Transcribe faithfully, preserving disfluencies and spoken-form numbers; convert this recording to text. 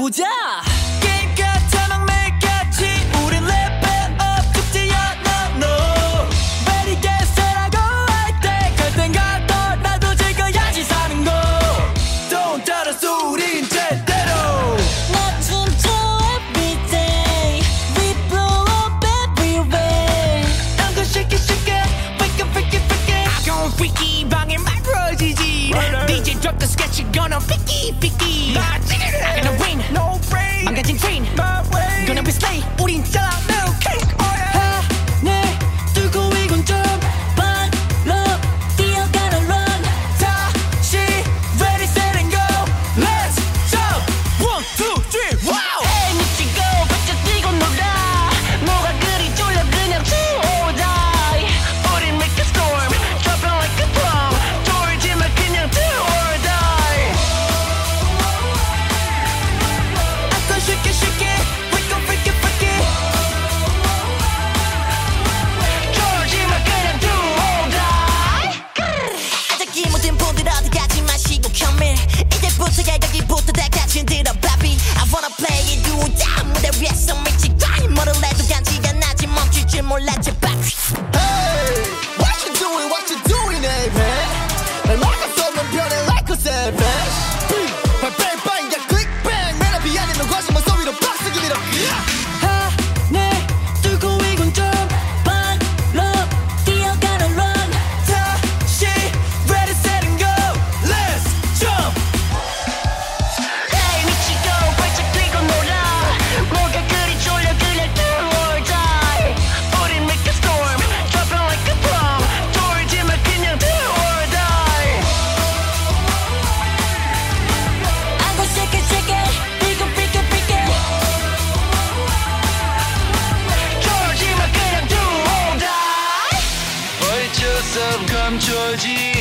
해보자. 게임 같아 막 매일같이 우린 level up 축제야 no no. Ready get set 하고 할 때 갈 땐 가더라도 즐겨야지 사는 거. Don't 따라서 우린 제대로. 나 진짜 everyday we blow up everywhere. I'm gonna shake it shake it freak it freak it freak it. I gon' freaky 방에 말 풀어지지. 디제이 drop the sketch gonna freaky freaky. 나 찌르르 I gonna win No brain 망가진 train my way. gonna be slay 우린 잘라 milk cake. 하늘 뚫고 이건 좀 발로 뛰어가는 run. 다시 ready set and go. Let's jump. One two three wow. 에이 미치고 발짝 뛰고 놀아. 뭐가 그리 졸려 그냥 do or die. 우린 make a storm dropping like a bomb. 졸지만 그냥 do or die. I'm gonna shake it shake it freak it freak it freak it. 졸지만 그냥 do or die. 아직이 모든 분들 어디 가지 마시고 come in. 이제부터야 여기부터 다 같이 들어 baby. I wanna play it do or die. 무대 위에서 미치고 뭐를 해도 간지가 나지 멈출 줄 몰랐지 baby. Hey, what you doing? What you doing, hey man? 날 막았으면 변해 like a savage. Bang bang bang, yeah click bang. 맨 앞이 아니면 거짓말 소리로 박수 give it up. 하늘 뚫고 이건 좀 발로 뛰어가는 run. 다시 ready set and go. Let's jump. 에이 미치고 발짝 뛰고 놀아. 뭐가 그리 졸려 그냥 do or die. 우린 make a storm dropping like a bomb. 졸지만 그냥 do or die. I'm gonna shake it shake it freak it freak it freak it. 졸지만 그냥 do or die. 어쩔 수 없 감춰지